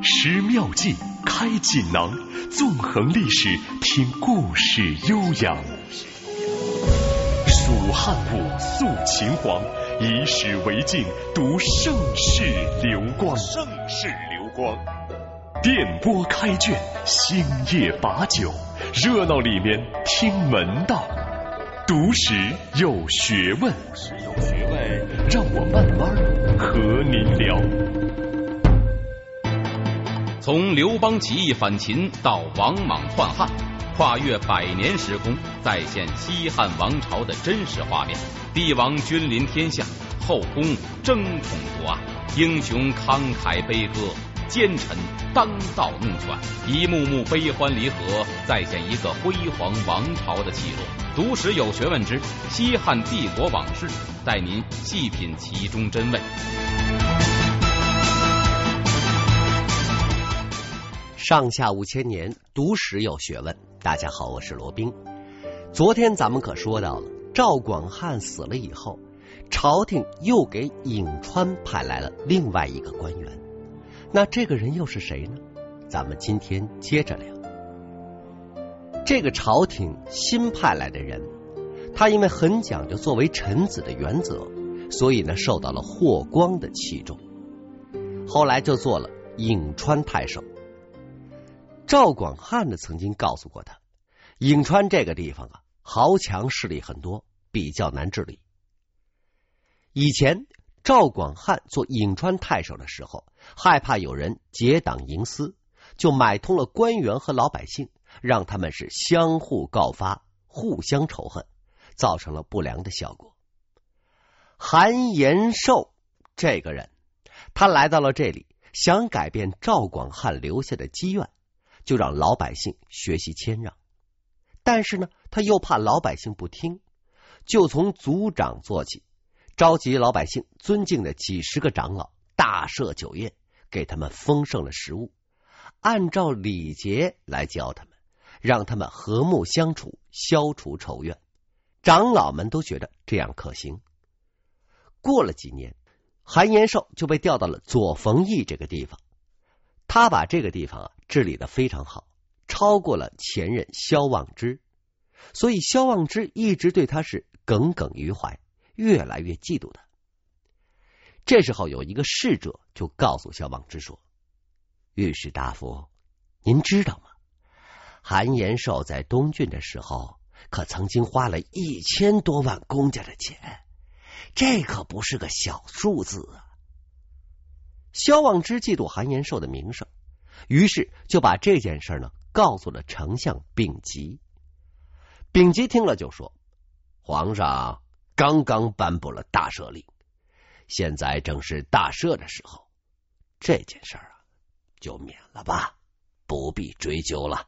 识妙计，开锦囊，纵横历史，听故事悠扬。蜀汉武，肃秦皇，以史为镜，读盛世流光。盛世流光，电波开卷，星夜把酒，热闹里面听门道。读史有学问，让我慢慢和您聊。 从刘邦起义反秦到王莽篡汉，跨越100年时空，再现西汉王朝的真实画面。帝王君临天下，后宫争宠夺爱，英雄慷慨悲歌，奸臣当道弄权，一幕幕悲欢离合，再现一个辉煌王朝的起落。读史有学问之西汉帝国往事，带您细品其中真味。 上下5000年，读史有学问。大家好，我是罗宾。昨天咱们可说到了，赵广汉死了以后，朝廷又给颍川派来了另外一个官员。那这个人又是谁呢？咱们今天接着聊。这个朝廷新派来的人，他因为很讲究作为臣子的原则，所以呢受到了霍光的器重，后来就做了颍川太守。赵广汉呢曾经告诉过他，颍川这个地方啊，豪强势力很多，比较难治理。以前赵广汉做颍川太守的时候，害怕有人结党营私，就买通了官员和老百姓，让他们是相互告发，互相仇恨，造成了不良的效果。韩延寿这个人，他来到了这里，想改变赵广汉留下的积怨，就让老百姓学习谦让。但是呢，他又怕老百姓不听，就从族长做起，召集老百姓尊敬的几十个长老，大设酒宴，给他们丰盛了食物，按照礼节来教他们，让他们和睦相处，消除仇怨。长老们都觉得这样可行。过了几年，韩延寿就被调到了左冯邑这个地方。他把这个地方治理得非常好，超过了前任萧望之，所以萧望之一直对他是耿耿于怀，越来越嫉妒他。这时候有一个侍者就告诉萧望之说，御史大夫，您知道吗？韩延寿在东郡的时候可曾经花了1000多万公家的钱，这可不是个小数字啊。萧望之嫉妒韩延寿的名声，于是就把这件事呢告诉了丞相丙吉。丙吉听了就说，皇上刚刚颁布了大赦令，现在正是大赦的时候，这件事啊就免了吧，不必追究了。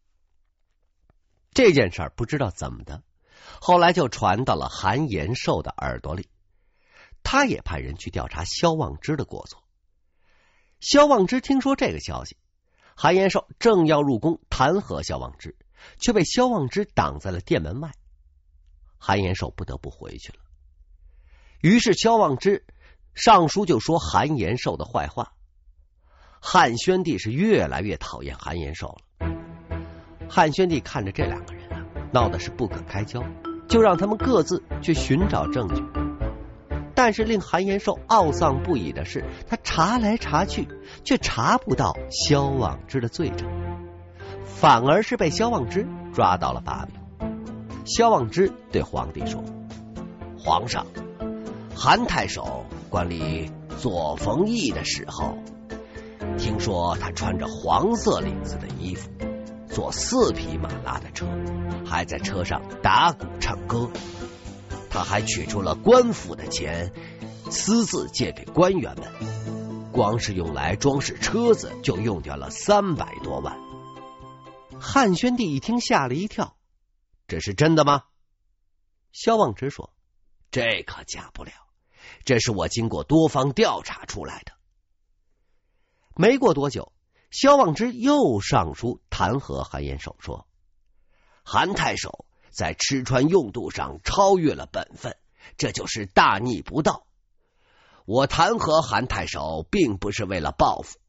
这件事不知道怎么的，后来就传到了韩延寿的耳朵里，他也派人去调查萧望之的过错。萧望之听说这个消息，韩延寿正要入宫弹劾萧望之，却被萧望之挡在了殿门外。韩延寿不得不回去了。于是萧望之上书就说韩延寿的坏话。汉宣帝是越来越讨厌韩延寿了。汉宣帝看着这两个人啊，闹得是不可开交，就让他们各自去寻找证据。但是令韩延寿懊丧不已的是，他查来查去，却查不到萧望之的罪证，反而是被萧望之抓到了把柄。萧望之对皇帝说，皇上，韩太守管理左冯邑的时候，听说他穿着黄色领子的衣服，坐4匹马拉的车，还在车上打鼓唱歌。他还取出了官府的钱，私自借给官员们，光是用来装饰车子就用掉了300多万。汉宣帝一听吓了一跳，这是真的吗？萧望之说，这可假不了，这是我经过多方调查出来的。没过多久，萧望之又上书弹劾韩延寿，说韩太守在吃穿用度上超越了本分，这就是大逆不道。我弹劾韩太守并不是为了报复，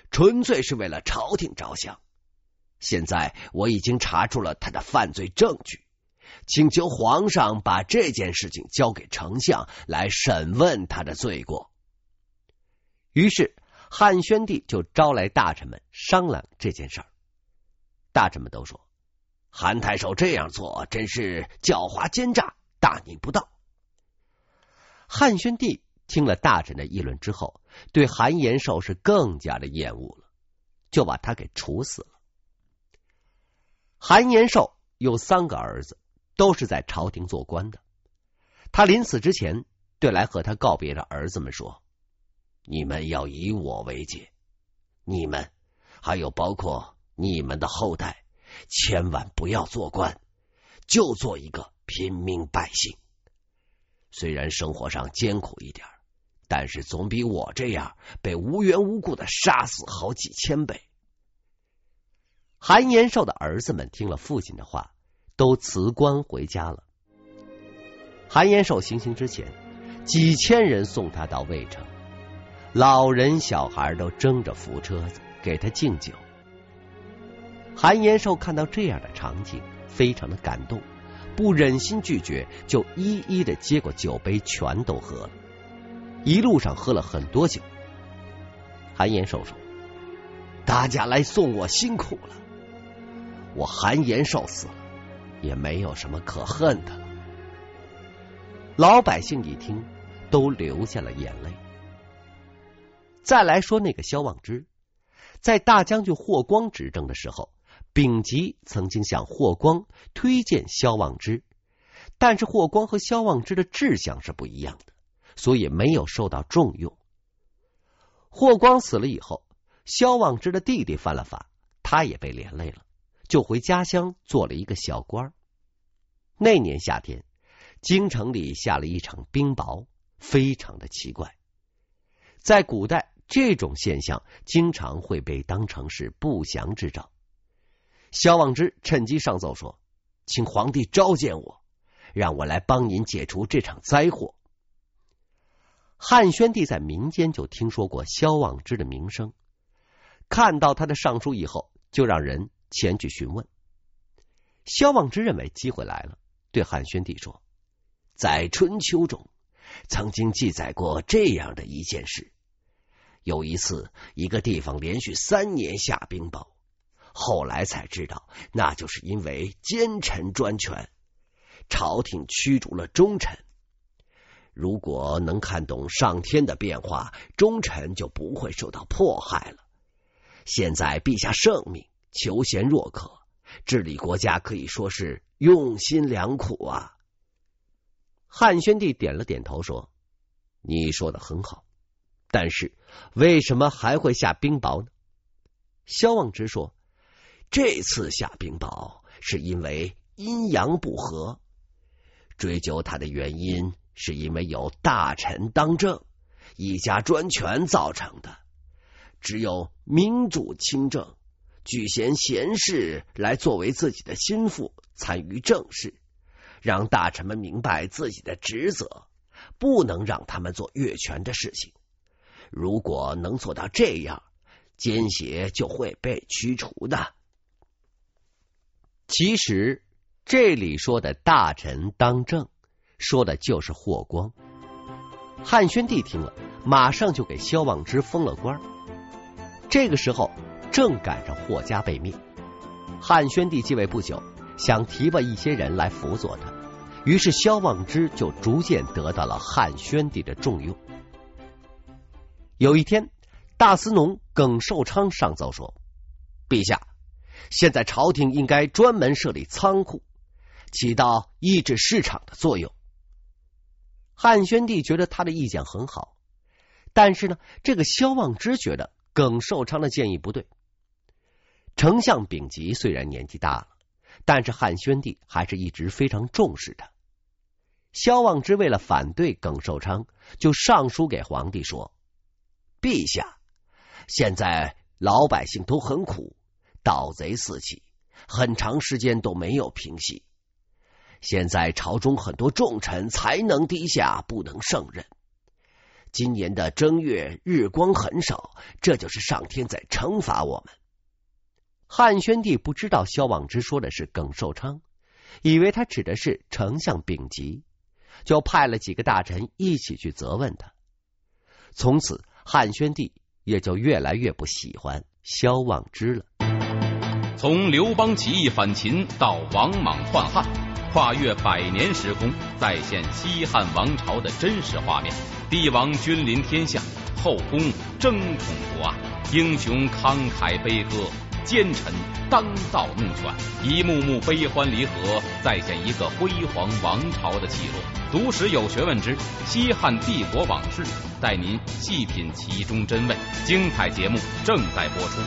纯粹是为了朝廷着想。现在我已经查出了他的犯罪证据，请求皇上把这件事情交给丞相来审问他的罪过。于是汉宣帝就招来大臣们商量这件事儿。大臣们都说，韩太守这样做真是狡猾奸诈，大逆不道。汉宣帝听了大臣的议论之后，对韩延寿是更加的厌恶了，就把他给处死了。韩延寿有3个儿子，都是在朝廷做官的。他临死之前对来和他告别的儿子们说，你们要以我为戒，你们还有包括你们的后代，千万不要做官，就做一个平民百姓。虽然生活上艰苦一点，但是总比我这样被无缘无故的杀死好几千倍。韩延寿的儿子们听了父亲的话，都辞官回家了。韩延寿行刑之前，几千人送他到渭城，老人小孩都争着扶车子给他敬酒。韩延寿看到这样的场景，非常的感动，不忍心拒绝，就一一的接过酒杯，全都喝了。一路上喝了很多酒。韩延寿说，大家来送我辛苦了，我韩延寿死了，也没有什么可恨的了。老百姓一听，都流下了眼泪。再来说那个萧望之，在大将军霍光执政的时候，丙吉曾经向霍光推荐萧望之，但是霍光和萧望之的志向是不一样的，所以没有受到重用。霍光死了以后，萧望之的弟弟犯了法，他也被连累了，就回家乡做了一个小官。那年夏天，京城里下了一场冰雹，非常的奇怪。在古代，这种现象经常会被当成是不祥之兆。萧望之趁机上奏说，请皇帝召见我，让我来帮您解除这场灾祸。汉宣帝在民间就听说过萧望之的名声，看到他的上书以后，就让人前去询问。萧望之认为机会来了，对汉宣帝说，在春秋中曾经记载过这样的一件事，有一次一个地方连续3年下冰雹，后来才知道那就是因为奸臣专权，朝廷驱逐了忠臣。如果能看懂上天的变化，忠臣就不会受到迫害了。现在陛下圣明，求贤若渴，治理国家可以说是用心良苦啊。汉宣帝点了点头说，你说的很好，但是为什么还会下冰雹呢？萧望之说，这次下冰雹是因为阴阳不和，追究它的原因是因为有大臣当政，一家专权造成的。只有明主亲政，举贤贤士来作为自己的心腹，参与政事，让大臣们明白自己的职责，不能让他们做越权的事情。如果能做到这样，奸邪就会被驱除的。其实这里说的大臣当政，说的就是霍光。汉宣帝听了，马上就给萧望之封了官。这个时候正赶上霍家被灭，汉宣帝继位不久，想提拔一些人来辅佐他，于是萧望之就逐渐得到了汉宣帝的重用。有一天，大司农耿寿昌上奏说，陛下，现在朝廷应该专门设立仓库，起到抑制市场的作用。汉宣帝觉得他的意见很好，但是呢，这个萧望之觉得耿寿昌的建议不对。丞相丙吉虽然年纪大了，但是汉宣帝还是一直非常重视他。萧望之为了反对耿寿昌，就上书给皇帝说，陛下，现在老百姓都很苦，盗贼四起，很长时间都没有平息。现在朝中很多重臣才能低下，不能胜任。 今年的正月日光很少，这就是上天在惩罚我们。汉宣帝不知道萧望之说的是耿寿昌，以为他指的是丞相丙吉，就派了几个大臣一起去责问他。从此汉宣帝也就越来越不喜欢萧望之了。 从刘邦起义反秦到王莽篡汉，跨越100年时空，再现西汉王朝的真实画面。帝王君临天下，后宫争宠不阿，英雄慷慨悲歌，奸臣当道怒犬，一幕幕悲欢离合，再现一个辉煌王朝的起落。读史有学问之西汉帝国往事，带您细品其中真味。精彩节目正在播出。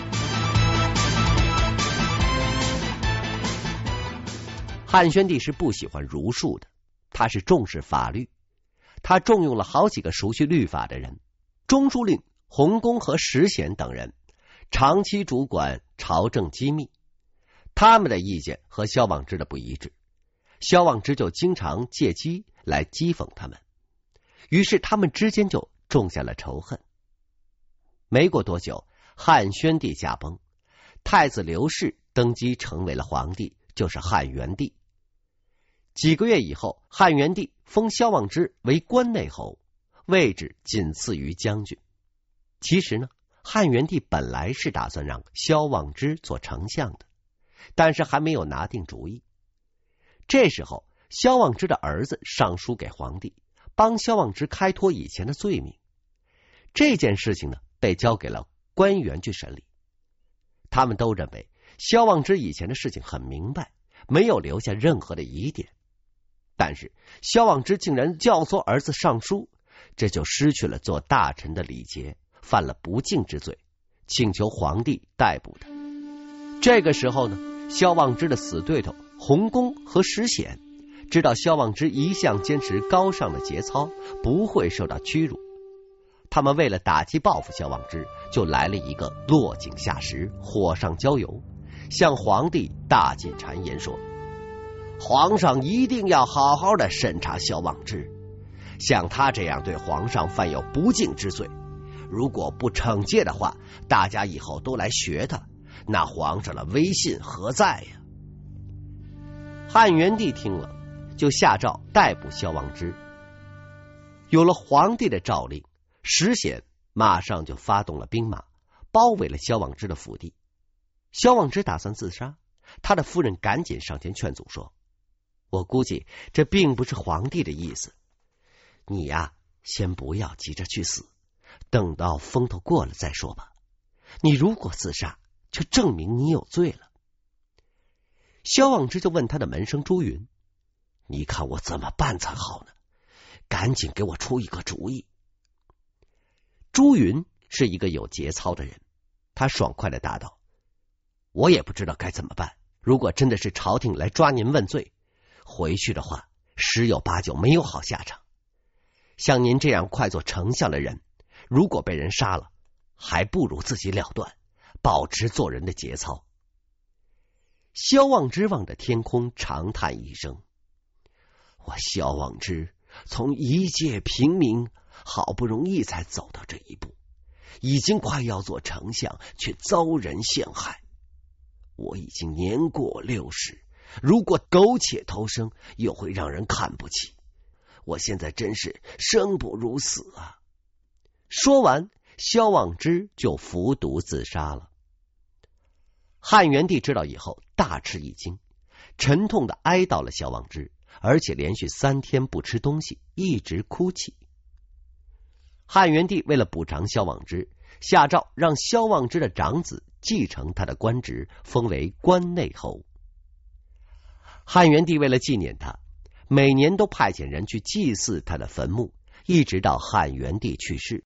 汉宣帝是不喜欢儒术的，他是重视法律，他重用了好几个熟悉律法的人，中书令、洪公和石显等人，长期主管朝政机密。他们的意见和萧望之的不一致，萧望之就经常借机来讥讽他们，于是他们之间就种下了仇恨。没过多久，汉宣帝驾崩，太子刘氏登基成为了皇帝，就是汉元帝。几个月以后，汉元帝封萧望之为关内侯，位置仅次于将军。其实呢，汉元帝本来是打算让萧望之做丞相的，但是还没有拿定主意。这时候，萧望之的儿子上书给皇帝，帮萧望之开脱以前的罪名。这件事情呢，被交给了官员去审理。他们都认为萧望之以前的事情很明白，没有留下任何的疑点。但是萧望之竟然教唆儿子上书，这就失去了做大臣的礼节，犯了不敬之罪，请求皇帝逮捕他。这个时候呢，萧望之的死对头洪公和石显知道萧望之一向坚持高尚的节操，不会受到屈辱，他们为了打击报复萧望之，就来了一个落井下石，火上浇油，向皇帝大进谗言说，皇上一定要好好的审查萧望之，像他这样对皇上犯有不敬之罪，如果不惩戒的话，大家以后都来学他，那皇上的威信何在呀？汉元帝听了，就下诏逮捕萧望之。有了皇帝的诏令，石显马上就发动了兵马，包围了萧望之的府邸。萧望之打算自杀，他的夫人赶紧上前劝阻说，我估计这并不是皇帝的意思，你呀，先不要急着去死，等到风头过了再说吧。你如果自杀，就证明你有罪了。萧望之就问他的门生朱云，你看我怎么办才好呢？赶紧给我出一个主意。朱云是一个有节操的人，他爽快地答道，我也不知道该怎么办，如果真的是朝廷来抓您问罪，回去的话十有八九没有好下场。像您这样快做丞相的人，如果被人杀了，还不如自己了断，保持做人的节操。萧望之望着天空，长叹一声，我萧望之从一介平民，好不容易才走到这一步，已经快要做丞相，却遭人陷害。我已经年过60，如果苟且偷生，又会让人看不起。我现在真是生不如死啊！说完，萧望之就服毒自杀了。汉元帝知道以后大吃一惊，沉痛的哀悼了萧望之，而且连续3天不吃东西，一直哭泣。汉元帝为了补偿萧望之，下诏让萧望之的长子继承他的官职，封为关内侯。汉元帝为了纪念他，每年都派遣人去祭祀他的坟墓，一直到汉元帝去世。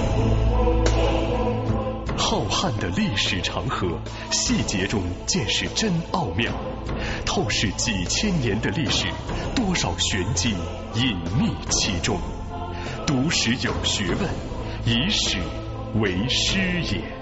浩瀚的历史长河，细节中见识真奥妙。透视几千年的历史，多少玄机隐匿其中。读史有学问，以史为师也。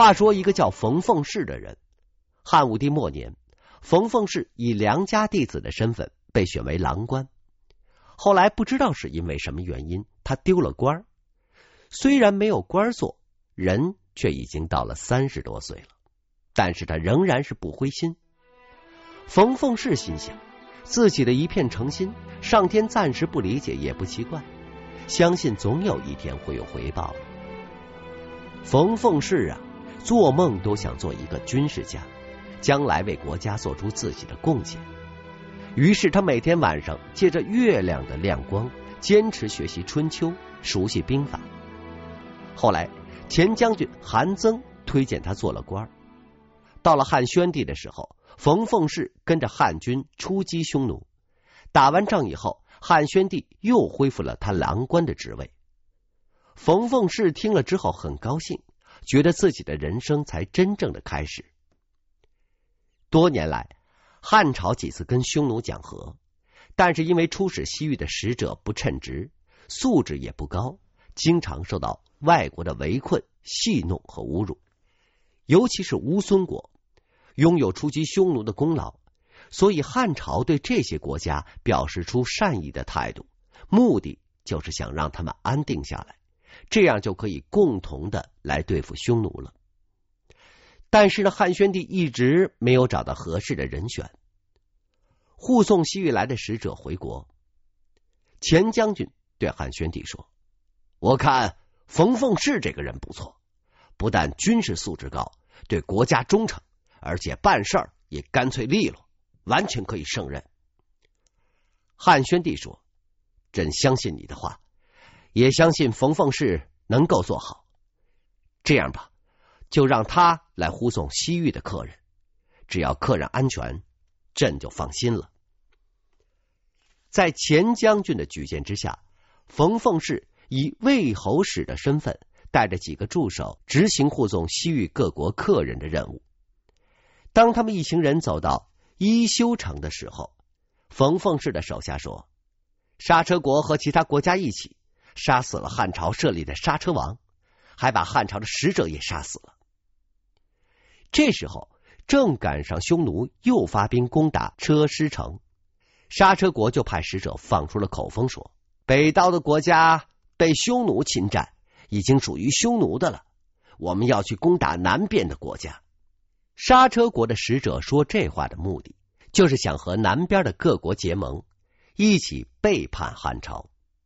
话说一个叫冯凤氏的人，汉武帝末年，冯凤氏以良家弟子的身份被选为郎官。后来不知道是因为什么原因，他丢了官，虽然没有官做，人却已经到了30多岁了，但是他仍然是不灰心。冯凤氏心想，自己的一片诚心，上天暂时不理解也不奇怪，相信总有一天会有回报的。冯凤氏啊，做梦都想做一个军事家，将来为国家做出自己的贡献。于是他每天晚上借着月亮的亮光，坚持学习春秋，熟悉兵法。后来前将军韩曾推荐他做了官。到了汉宣帝的时候，冯凤氏跟着汉军出击匈奴。打完仗以后，汉宣帝又恢复了他郎官的职位。冯凤氏听了之后很高兴，觉得自己的人生才真正的开始。多年来，汉朝几次跟匈奴讲和，但是因为出使西域的使者不称职，素质也不高，经常受到外国的围困、戏弄和侮辱。尤其是乌孙国拥有出击匈奴的功劳，所以汉朝对这些国家表示出善意的态度，目的就是想让他们安定下来，这样就可以共同的来对付匈奴了。但是呢，汉宣帝一直没有找到合适的人选。护送西域来的使者回国，前将军对汉宣帝说：“我看冯凤氏这个人不错，不但军事素质高，对国家忠诚，而且办事儿也干脆利落，完全可以胜任。”汉宣帝说：“朕相信你的话，也相信冯凤氏能够做好。这样吧，就让他来护送西域的客人，只要客人安全，朕就放心了。”在前将军的举荐之下，冯凤氏以魏侯使的身份，带着几个助手执行护送西域各国客人的任务。当他们一行人走到伊修城的时候，冯凤氏的手下说，刹车国和其他国家一起杀死了汉朝设立的刹车王，还把汉朝的使者也杀死了。这时候正赶上匈奴又发兵攻打车师城，刹车国就派使者放出了口风，说北道的国家被匈奴侵占，已经属于匈奴的了，我们要去攻打南边的国家。刹车国的使者说这话的目的，就是想和南边的各国结盟，一起背叛汉朝。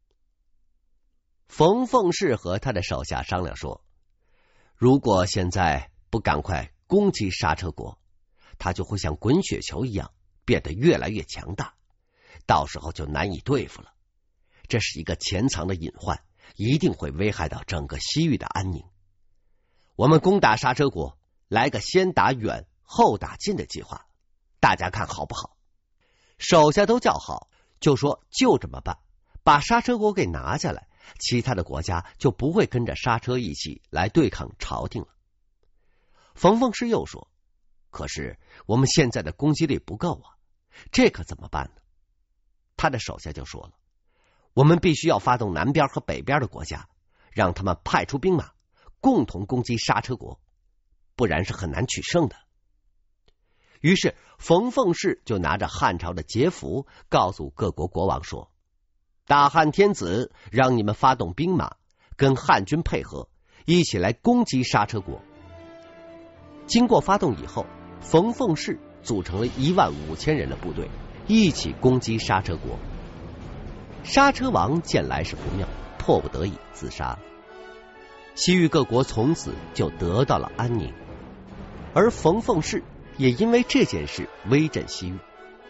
冯凤氏和他的手下商量说，如果现在不赶快攻击刹车国，他就会像滚雪球一样变得越来越强大，到时候就难以对付了。这是一个潜藏的隐患，一定会危害到整个西域的安宁。我们攻打刹车国，来个先打远后打近的计划，大家看好不好？手下都叫好，就说就这么办，把刹车国给拿下来，其他的国家就不会跟着刹车一起来对抗朝廷了。冯凤氏又说，可是我们现在的攻击力不够啊，这可怎么办呢？他的手下就说了，我们必须要发动南边和北边的国家，让他们派出兵马，共同攻击刹车国，不然是很难取胜的。于是冯凤氏就拿着汉朝的节符，告诉各国国王说，大汉天子让你们发动兵马，跟汉军配合，一起来攻击刹车国。经过发动以后，冯凤氏组成了15000人的部队，一起攻击刹车国。刹车王见来势不妙，迫不得已自杀。西域各国从此就得到了安宁，而冯凤氏也因为这件事威震西域。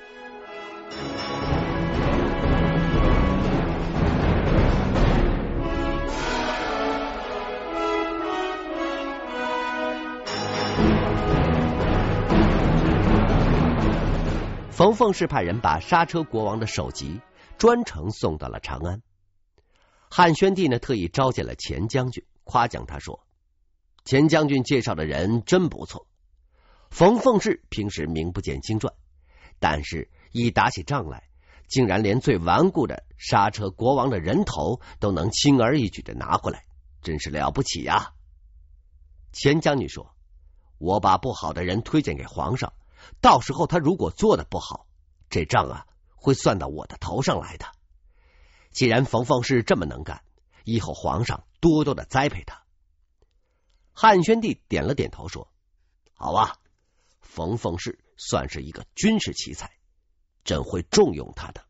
冯凤氏派人把刹车国王的首级专程送到了长安。汉宣帝呢，特意召见了前将军，夸奖他说，前将军介绍的人真不错。冯凤氏平时名不见经传，但是一打起仗来，竟然连最顽固的刹车国王的人头都能轻而易举的拿回来，真是了不起呀。前将军说， 我把不好的人推荐给皇上，到时候他如果做的不好，这账啊会算到我的头上来的。既然冯凤氏这么能干，以后皇上多多的栽培他。汉宣帝点了点头说：好啊，冯凤氏算是一个军事奇才，朕会重用他的。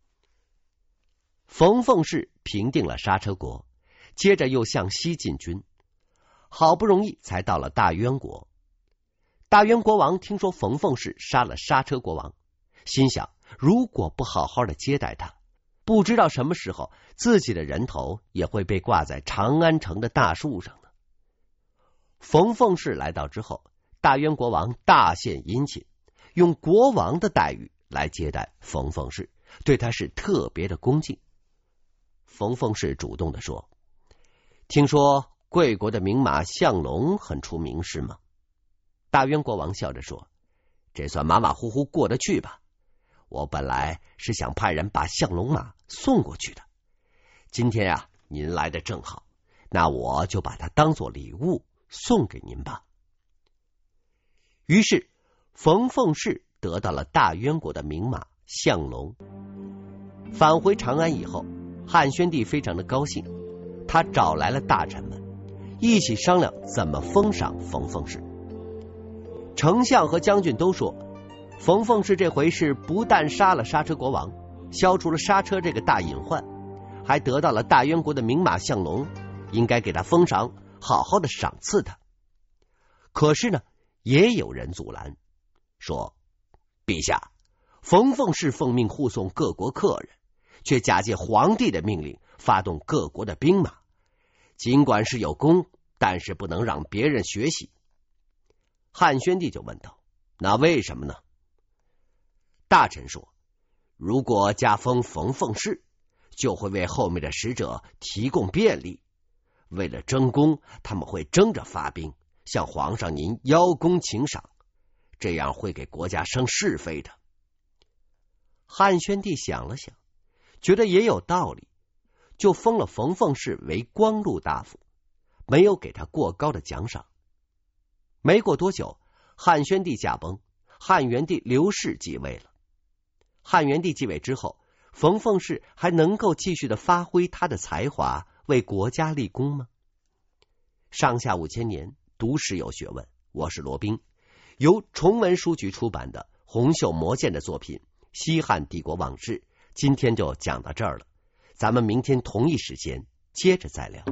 冯凤氏平定了莎车国，接着又向西进军，好不容易才到了大渊国。大渊国王听说冯凤氏杀了莎车国王，心想如果不好好的接待他，不知道什么时候自己的人头也会被挂在长安城的大树上呢。冯凤氏来到之后，大渊国王大献殷勤，用国王的待遇来接待冯凤氏，对他是特别的恭敬。冯凤氏主动的说：听说贵国的名马项龙很出名是吗？大渊国王笑着说：这算马马虎虎过得去吧，我本来是想派人把项龙马送过去的，今天啊您来的正好，那我就把它当做礼物送给您吧。于是冯凤氏得到了大渊国的名马项龙。返回长安以后，汉宣帝非常的高兴，他找来了大臣们，一起商量怎么封赏冯凤氏。丞相和将军都说，冯凤氏这回是不但杀了莎车国王，消除了莎车这个大隐患，还得到了大渊国的名马项龙，应该给他封赏，好好的赏赐他。可是呢，也有人阻拦，说：陛下，冯凤氏奉命护送各国客人，却假借皇帝的命令发动各国的兵马，尽管是有功，但是不能让别人学习。汉宣帝就问道：那为什么呢？大臣说：如果加封冯凤氏，就会为后面的使者提供便利，为了争功，他们会争着发兵，向皇上您邀功请赏，这样会给国家生是非的。汉宣帝想了想，觉得也有道理，就封了冯凤氏为光禄大夫，没有给他过高的奖赏。没过多久，汉宣帝驾崩，汉元帝刘氏继位了。汉元帝继位之后，冯凤氏还能够继续的发挥他的才华，为国家立功吗？上下5000年，读史有学问，我是罗宾。由崇文书局出版的洪秀魔剑的作品《西汉帝国往事》，今天就讲到这儿了，咱们明天同一时间接着再聊。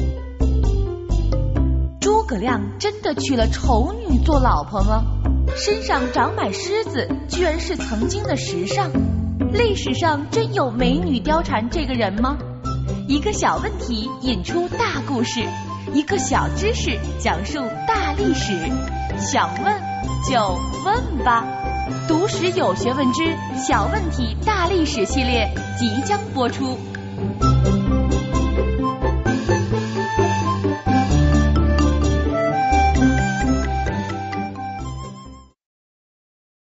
诸葛亮真的娶了丑女做老婆吗？身上长满虱子居然是曾经的时尚？历史上真有美女貂蝉这个人吗？一个小问题引出大故事，一个小知识讲述大历史，想问就问吧。读史有学问之小问题大历史系列即将播出。